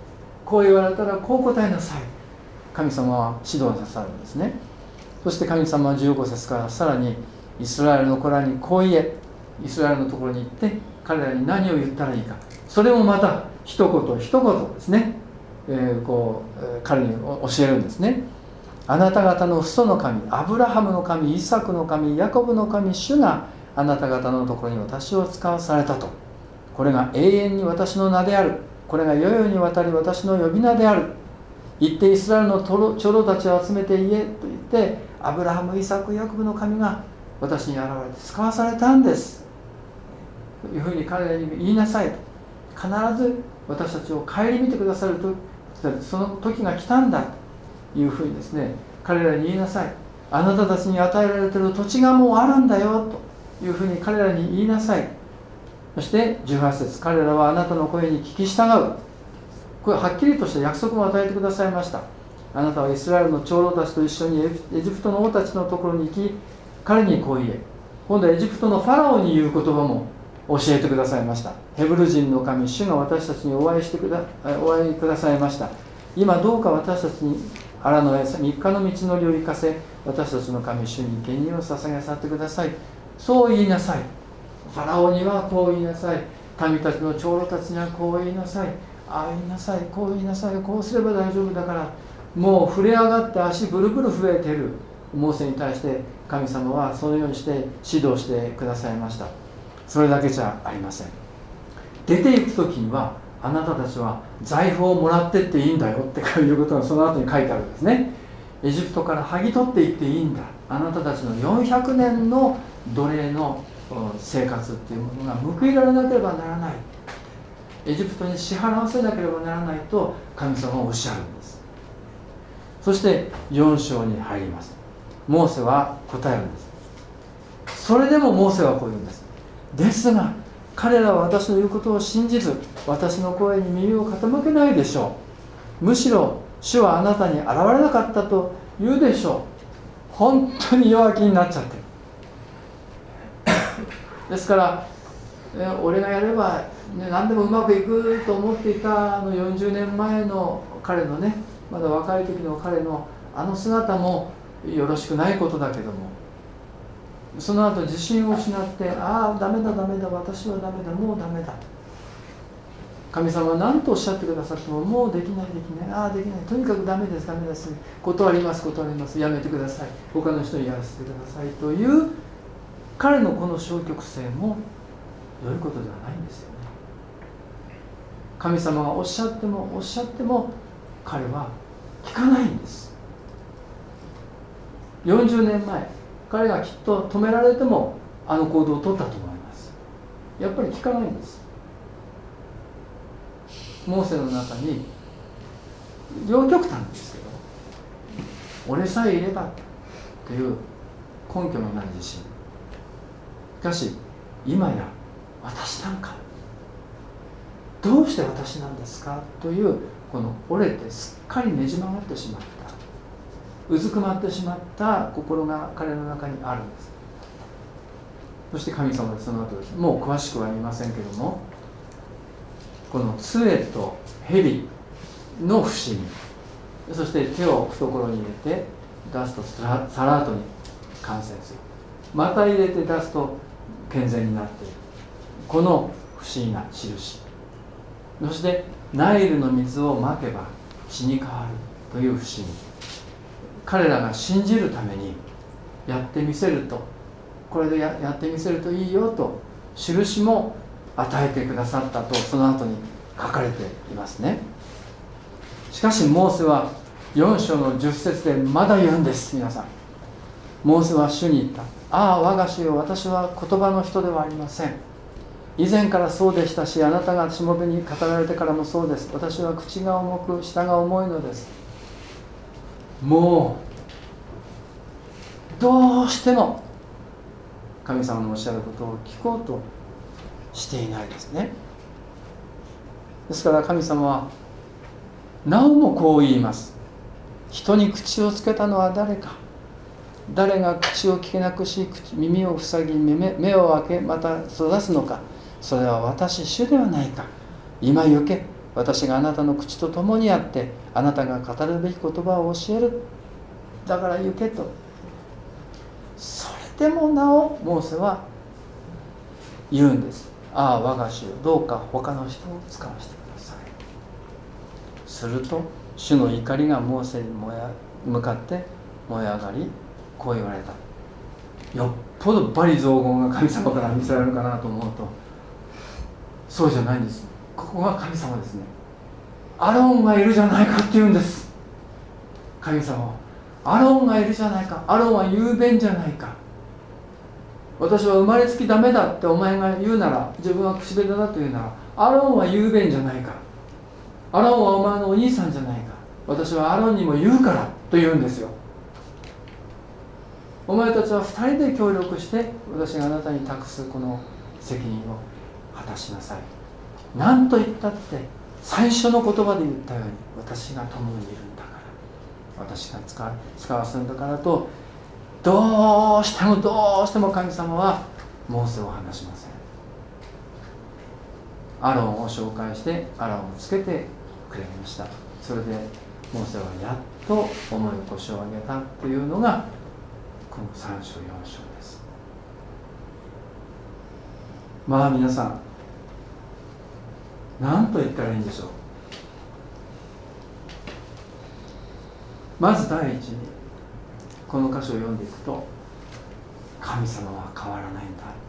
[SPEAKER 2] こう言われたらこう答えなさい。神様は指導なさるんですね。そして神様はじゅうご節からさらにイスラエルの子らにこう言え、イスラエルのところに行って彼らに何を言ったらいいか、それもまた一言一言ですね、えー、こう彼に教えるんですね。あなた方の父祖の神、アブラハムの神、イサクの神、ヤコブの神、主があなた方のところに私を使わされたと。これが永遠に私の名である。これが世々にわたり私の呼び名である。言ってイスラエルの長老たちを集めて言えと言って、アブラハム、イサク、ヤコブの神が私に現れて使わされたんですというふうに彼らに言いなさいと。必ず私たちを顧みてくださると、その時が来たんだというふうにですね、彼らに言いなさい。あなたたちに与えられている土地がもうあるんだよというふうに彼らに言いなさい。そしてじゅうはち節、彼らはあなたの声に聞き従う。これはっきりとした約束も与えてくださいました。あなたはイスラエルの長老たちと一緒にエジプトの王たちのところに行き、彼にこう言え。今度はエジプトのファラオに言う言葉も教えてくださいました。ヘブル人の神、主が私たちにお会いしてくだお会いくださいました。今どうか私たちに荒野へ三日の道のりを行かせ、私たちの神、主に生贄を捧げ去ってください。そう言いなさい。ファラオにはこう言いなさい。民たちの長老たちにはこう言いなさい。ああ言いなさい、こう言いなさい、こうすれば大丈夫だから。もう触れ上がって足ブルブル震えているモーセに対して神様はそのようにして指導してくださいました。それだけじゃありません。出ていく時にはあなたたちは財宝をもらってっていいんだよっていうことがその後に書いてあるんですね。エジプトから剥ぎ取っていっていいんだ。あなたたちのよんひゃくねんの奴隷の生活っていうものが報いられなければならない。エジプトに支払わせなければならないと神様はおっしゃるんです。そしてよん章に入ります。モーセは答えるんです。それでもモーセはこう言うんです。ですが彼らは私の言うことを信じず、私の声に耳を傾けないでしょう。むしろ主はあなたに現れなかったと言うでしょう。本当に弱気になっちゃってる。ですから俺がやれば、ね、何でもうまくいくと思っていたあのよんじゅうねんまえの彼のね、まだ若い時の彼のあの姿もよろしくないことだけども、その後自信を失って、ああダメだダメだ、私はダメだ、もうダメだ、神様は何とおっしゃってくださってももうできないできない、ああできない、とにかくダメですダメです、断ります断ります、やめてください、他の人にやらせてくださいという彼のこの消極性も良いことではないんですよね。神様がおっしゃってもおっしゃっても彼は聞かないんです。よんじゅうねんまえ彼がきっと止められてもあの行動を取ったと思います。やっぱり聞かないんです。モーセの中に両極端ですけど、俺さえいればという根拠のない自信、しかし今や私なんかどうして私なんですかというこの折れてすっかりねじ曲がってしまった、うずくまってしまった心が彼の中にあるんです。そして神様はその後です、もう詳しくは言いませんけども、この杖と蛇の不思議、そして手を懐に入れて出すとサラートに感染する、また入れて出すと健全になっている、この不思議な印、そしてナイルの水をまけば血に変わるという不思議、彼らが信じるためにやってみせると、これで や, やってみせるといいよと印も与えてくださったとその後に書かれていますね。しかしモーセはよん章のじゅっ節でまだ言うんです。皆さん、モーセは主に言った。ああ我が主よ、私は言葉の人ではありません。以前からそうでしたし、あなたがしもべに語られてからもそうです。私は口が重く舌が重いのです。もうどうしても神様のおっしゃることを聞こうとしていないですね。ですから神様はなおもこう言います。人に口をつけたのは誰か。誰が口を聞けなくし、耳を塞ぎ、目を開けまた育つのか。それは私主ではないか。今行け、 私があなたの口と共にあってあなたが語るべき言葉を教える。だから行けと。それでもなおモーセは言うんです。ああ我が主よ、どうか他の人を使わせてください。すると主の怒りがモーセに燃え向かって燃え上がり、こう言われた。よっぽど罵詈雑言が神様から見せられるかなと思うと、そうじゃないんです。ここが神様ですね。アロンがいるじゃないかって言うんです。神様はアロンがいるじゃないか、アロンは雄弁じゃないか、私は生まれつきダメだってお前が言うなら、自分は口下手だと言うなら、アロンは雄弁じゃないか、アロンはお前のお兄さんじゃないか、私はアロンにも言うからと言うんですよ。お前たちはふたりで協力して私があなたに託すこの責任を果たしなさい。何と言ったって最初の言葉で言ったように、私が共にいるんだから、私が使使わせるんだからと、どうしてもどうしても神様はモーセを離しません。アロンを紹介してアロンをつけてくれました。それでモーセはやっと重い腰を上げたというのがこのさん章よん章です。まあ皆さん、何と言ったらいいんでしょう。まず第一にこの箇所を読んでいくと、神様は変わらないんだと。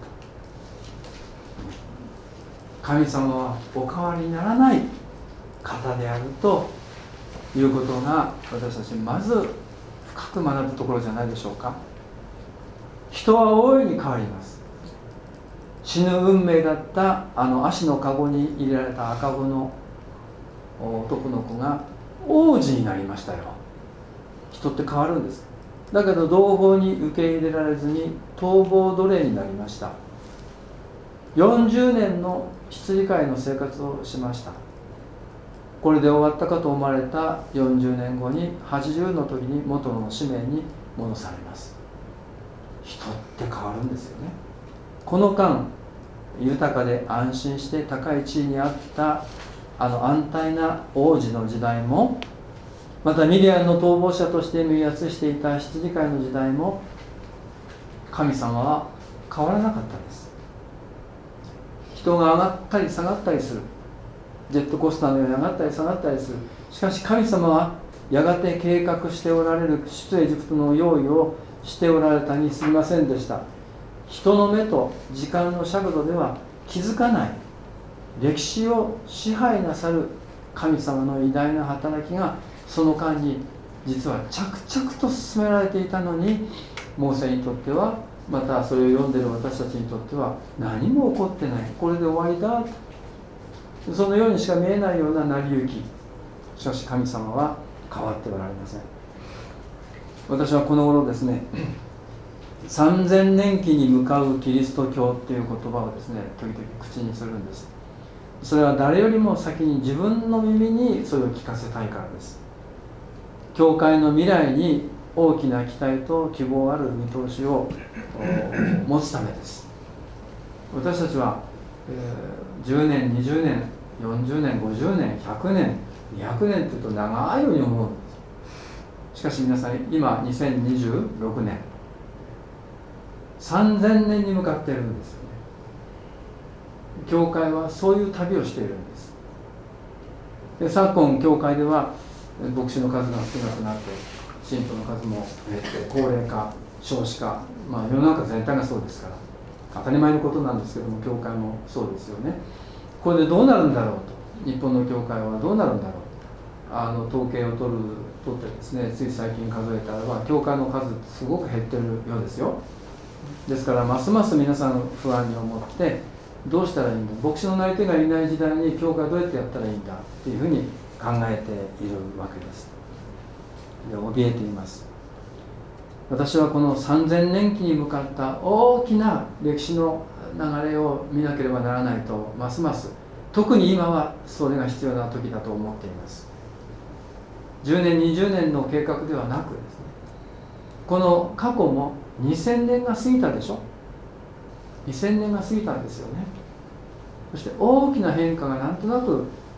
[SPEAKER 2] 神様はお変わりにならない方であるということが、私たちまず深く学ぶところじゃないでしょうか。人は大いに変わります。死ぬ運命だったあの足の籠に入れられた赤子の男の子が王子になりましたよ。人って変わるんです。だけど同胞に受け入れられずに逃亡奴隷になりました。よんじゅうねんの羊飼いの生活をしました。これで終わったかと思われたよんじゅうねんごにはちじゅうの時に元の使命に戻されます。人って変わるんですよね。この間豊かで安心して高い地位にあったあの安泰な王子の時代も、またミディアンの逃亡者として身圧していた羊飼いの時代も、神様は変わらなかったです。人が上がったり下がったりする、ジェットコースターのように上がったり下がったりする。しかし神様はやがて計画しておられる出エジプトの用意をしておられたにすぎませんでした。人の目と時間の尺度では気づかない歴史を支配なさる神様の偉大な働きが、その間に実は着々と進められていたのに、モーセにとっては、またそれを読んでいる私たちにとっては何も起こってない、これで終わりだ、そのようにしか見えないような成り行き。しかし神様は変わっておられません。私はこの頃ですね、さんぜんねん期に向かうキリスト教っていう言葉をですね、時々口にするんです。それは誰よりも先に自分の耳にそれを聞かせたいからです。教会の未来に大きな期待と希望ある見通しを持つためです。私たちは、えー、じゅうねん、にじゅうねん、よんじゅうねん、ごじゅうねん、ひゃくねん、にひゃくねんというと長いように思うんです。しかし皆さん、今にせんにじゅうろくねん、さんぜんねんに向かっているんですよね。教会はそういう旅をしているんです。で、昨今教会では牧師の数が少なくなって、信徒の数も減って、高齢化、少子化、まあ、世の中全体がそうですから当たり前のことなんですけども、教会もそうですよね。これでどうなるんだろうと、日本の教会はどうなるんだろう、あの統計を取る取ってですね、つい最近数えたらば教会の数すごく減ってるようですよ。ですからますます皆さん不安に思って、どうしたらいいんだ、牧師のなり手がいない時代に教会どうやってやったらいいんだっていうふうに考えているわけです。で、怯えています。私はこのさんぜんねん期に向かった大きな歴史の流れを見なければならないと、ますます特に今はそれが必要な時だと思っています。じゅうねん、にじゅうねんの計画ではなくですね、この過去もにせんねんが過ぎたでしょ。にせんねんが過ぎたんですよね。そして大きな変化がなんとなく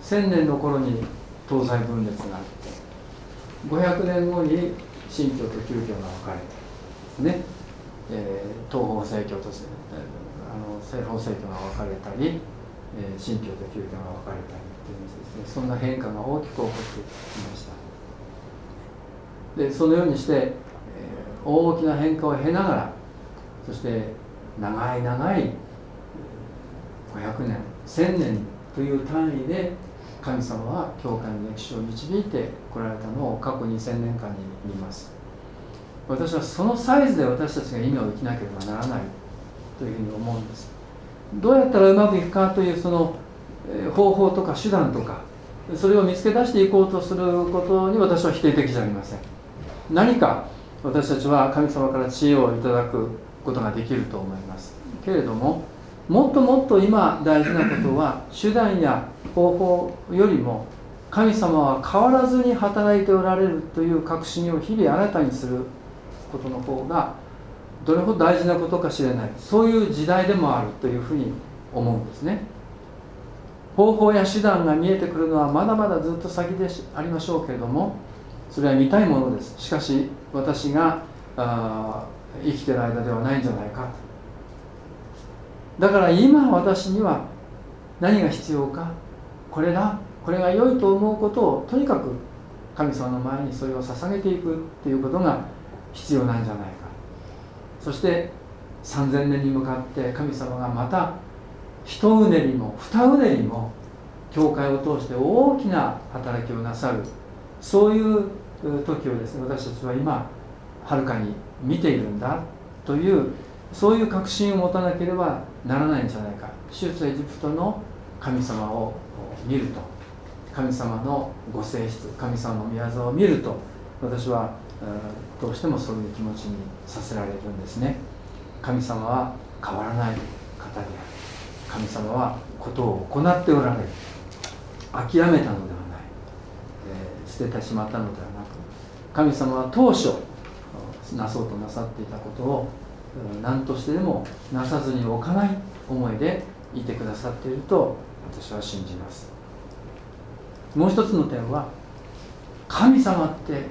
[SPEAKER 2] せんねんの頃に東西分裂があって、ごひゃくねんごに新教と旧教が分かれてね、えー、東方正教とあの西方正教が分かれたり、えー、新教と旧教が分かれたりというですね、そんな変化が大きく起こってきました。でそのようにして、えー、大きな変化を経ながら、そして長い長いごひゃくねん、せんねんという単位で神様は教会の歴史を導いてこられたのを過去にせんねんかんに見ます。私はそのサイズで私たちが今を生きなければならないというふうに思うんです。どうやったらうまくいくかというその方法とか手段とか、それを見つけ出していこうとすることに私は否定的じゃありません。何か私たちは神様から知恵をいただくことができると思いますけれども、もっともっと今大事なことは手段や方法よりも神様は変わらずに働いておられるという確信を日々新たにすることの方がどれほど大事なことかしれない、そういう時代でもあるというふうに思うんですね。方法や手段が見えてくるのはまだまだずっと先でありましょうけれども、それは見たいものです。しかし私があ生きている間ではないんじゃないか。だから今私には何が必要か、これだ、これが良いと思うことをとにかく神様の前にそれを捧げていくということが必要なんじゃないか。そしてさんぜんねんに向かって神様がまた一うねりも二うねりも教会を通して大きな働きをなさる、そういう時をですね、私たちは今はるかに見ているんだという、そういう確信を持たなければならないんじゃないか。出エジプトの神様を見ると、神様のご性質、神様の御業を見ると、私はどうしてもそういう気持ちにさせられるんですね。神様は変わらない方である。神様はことを行っておられる。諦めたのではない、えー、捨ててしまったのではなく、神様は当初なそうとなさっていたことを何としてでもなさずにおかない思いでいてくださっていると私は信じます。もう一つの点は、神様って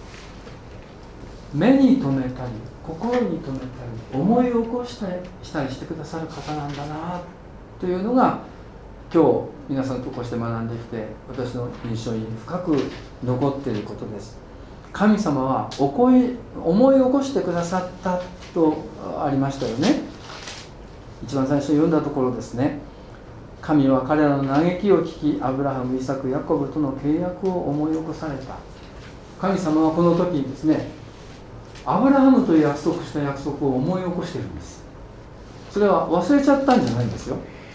[SPEAKER 2] 目に留めたり心に留めたり思い起こしたりしたりしてくださる方なんだなというのが今日皆さんとこうして学んできて私の印象に深く残っていることです。神様はおこい思い起こしてくださったとありましたよね。一番最初読んだところですね。神は彼らの嘆きを聞き、アブラハム、イサク、ヤコブとの契約を思い起こされた。神様はこの時にですね、アブラハムと約束した約束を思い起こしているんです。それは忘れちゃったんじゃないんですよ。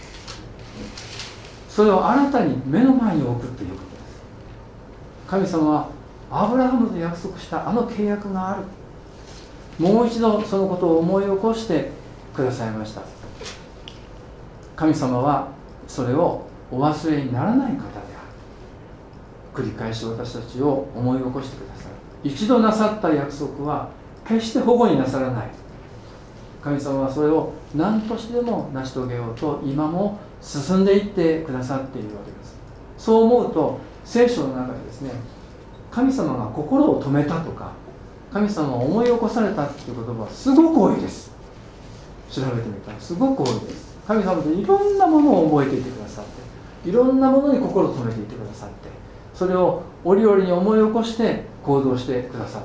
[SPEAKER 2] それを新たに目の前に置くということです。神様はアブラハムと約束したあの契約がある。もう一度そのことを思い起こしてくださいました。神様はそれをお忘れにならない方である。繰り返し私たちを思い起こしてくださる。一度なさった約束は決して保護になさらない。神様はそれを何としてでも成し遂げようと今も進んでいってくださっているわけです。そう思うと聖書の中でですね、神様が心を止めたとか神様を思い起こされたという言葉はすごく多いです。調べてみたらすごく多いです。神様でいろんなものを覚えていてくださって、いろんなものに心を止めていてくださって、それを折々に思い起こして行動してくださった。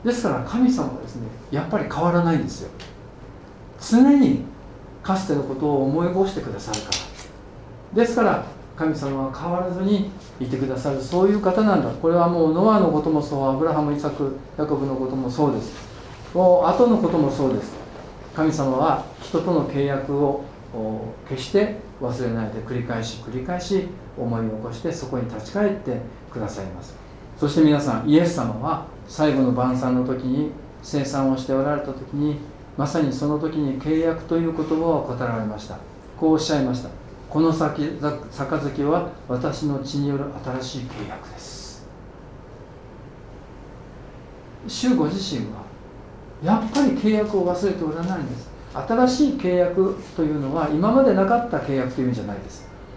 [SPEAKER 2] ですから神様はですね、やっぱり変わらないんですよ。常にかつてのことを思い起こしてくださるから。ですから神様は変わらずにいてくださる、そういう方なんだ。これはもうノアのこともそう、アブラハム、イサク、ヤコブのこともそうです。もう後のこともそうです。神様は人との契約を決して忘れないで繰り返し繰り返し思い起こしてそこに立ち返ってくださいます。そして皆さん、イエス様は最後の晩餐の時に聖餐をしておられた時に、まさにその時に契約という言葉を語られました。こうおっしゃいました。この先杯は私の血による新しい契約です。主ご自身はやっぱり契約を忘れておらないんです。新しい契約というのは今までなかった契約という意味じゃないです。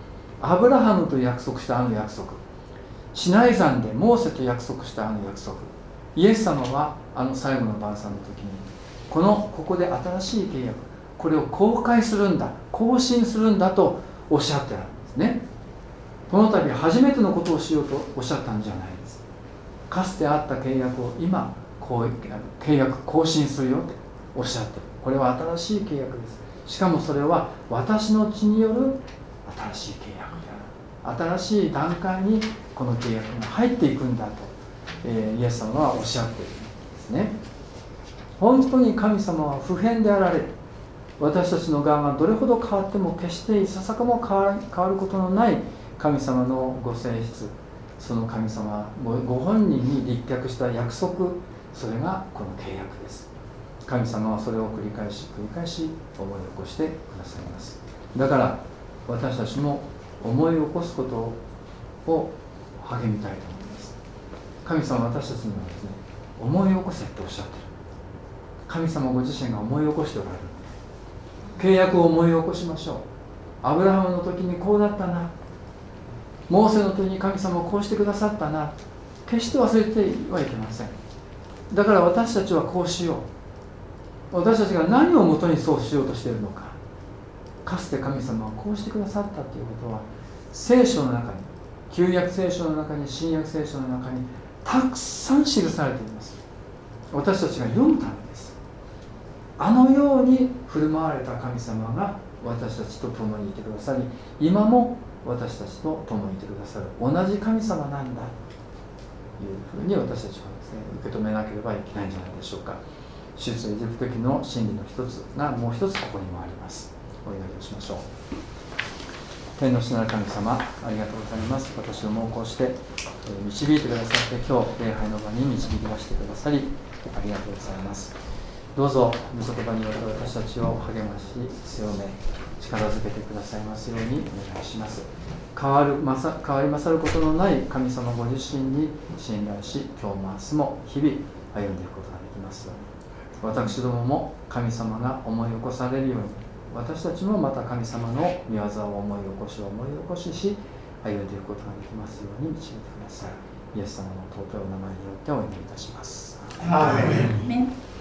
[SPEAKER 2] アブラハムと約束したあの約束、シナイ山でモーセと約束したあの約束、イエス様はあの最後の晩餐の時にこのここで新しい契約、これを公開するんだ、更新するんだとおっしゃってあるんですね。この度初めてのことをしようとおっしゃったんじゃないです。かつてあった契約を今こう契約更新するよとおっしゃってる。これは新しい契約です。しかもそれは私の血による新しい契約である。新しい段階にこの契約が入っていくんだと、えー、イエス様はおっしゃっているんですね。本当に神様は不変であられる。私たちの側がどれほど変わっても決していささかも変わる、変わることのない神様のご性質、その神様ご本人に立脚した約束、それがこの契約です。神様はそれを繰り返し繰り返し思い起こしてくださいます。だから私たちも思い起こすことを励みたいと思います。神様は私たちにはですね、思い起こせっておっしゃってる。神様ご自身が思い起こしておられる。契約を思い起こしましょう。アブラハムの時にこうだったな、モーセの時に神様はこうしてくださったな、決して忘れてはいけません。だから私たちはこうしよう。私たちが何をもとにそうしようとしているのか、かつて神様はこうしてくださったということは聖書の中に、旧約聖書の中に新約聖書の中にたくさん記されています。私たちが読むためです。あのように振る舞われた神様が私たちと共にいてくださり、今も私たちと共にいてくださる同じ神様なんだというふうに私たちはですね、受け止めなければいけないんじゃないでしょうか。出エジプト記の真理の一つがもう一つここにもあります。お祈りをしましょう。天の父なる神様、ありがとうございます。私どもをこうして導いてくださって、今日礼拝の場に導き出してくださりありがとうございます。どうぞ御言葉によって私たちを励まし強め力づけてくださいますようにお願いします。変わるまさ変わり勝ることのない神様ご自身に信頼し、今日も明日も日々歩んでいくことができますように。私どもも神様が思い起こされるように、私たちもまた神様の御業を思い起こし思い起こしし歩んでいくことができますように導いてください。イエス様の尊いお名前によってお祈りいたします。
[SPEAKER 1] アーメン。